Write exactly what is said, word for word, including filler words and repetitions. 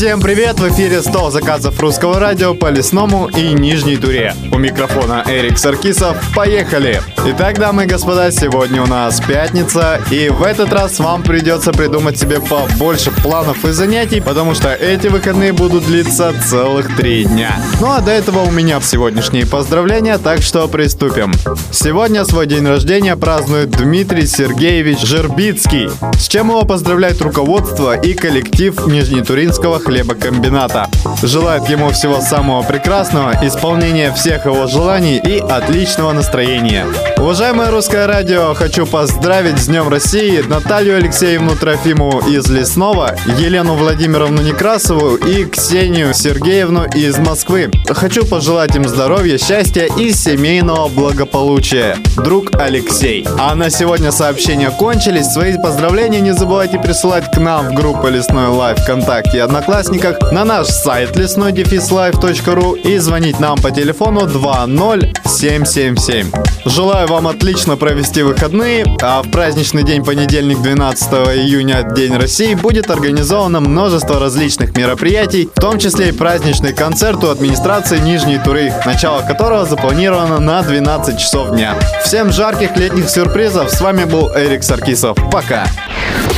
Всем привет! В эфире сто заказов русского радио по Лесному и Нижней Туре. У микрофона Эрик Саркисов. Поехали! Итак, дамы и господа, сегодня у нас пятница, и в этот раз вам придется придумать себе побольше планов и занятий, потому что эти выходные будут длиться целых три дня. Ну а до этого у меня сегодняшние поздравления, так что приступим. Сегодня свой день рождения празднует Дмитрий Сергеевич Жербицкий, с чем его поздравляет руководство и коллектив Нижнетуринского хлебокомбината. Желает ему всего самого прекрасного, исполнения всех его желаний и отличного настроения. Уважаемое русское радио, хочу поздравить с Днем России Наталью Алексеевну Трофимову из Лесного, Елену Владимировну Некрасову и Ксению Сергеевну из Москвы. Хочу пожелать им здоровья, счастья и семейного благополучия. Друг Алексей. А на сегодня сообщения кончились. Свои поздравления не забывайте присылать к нам в группу Лесной Лайв ВКонтакте и Одноклассниках, на наш сайт лесной лайв точка ру и звонить нам по телефону два ноль семь семь семь. Желаю вам отлично провести выходные, а в праздничный день понедельник, двенадцатого июня, День России, будет организовано множество различных мероприятий, в том числе и праздничный концерт у администрации Нижней Туры, начало которого запланировано на двенадцать часов дня. Всем жарких летних сюрпризов, с вами был Эрик Саркисов. Пока!